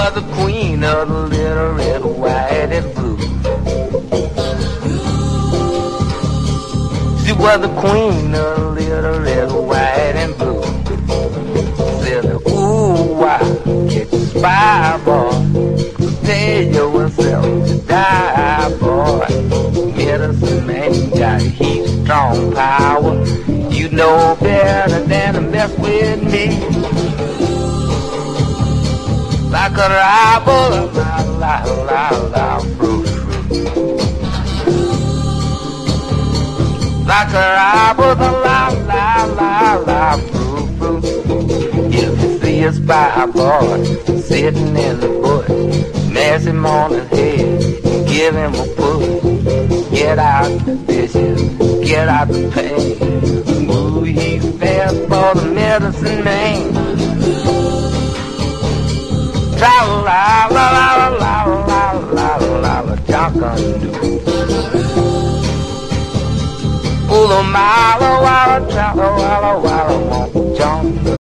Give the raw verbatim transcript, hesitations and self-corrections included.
was the queen of the little red, white, and blue. She was the queen of the little red, white, and blue. Said, ooh, why get you spy, boy? Tell yourself to die, boy. Medicine man got heat, strong power. You know better than to mess with me. Like a rival, la la la la, fruit, fruit. Like a rival, la la la la, fruit, fruit. If you see a spy boy sitting in the bush, mess him on his head and give him a push. Get out the dishes, get out the pain. Ooh, he's fast for the medicine man. Tra la la la la la la la la, John Pull a mile a while, tra la la la la, John do.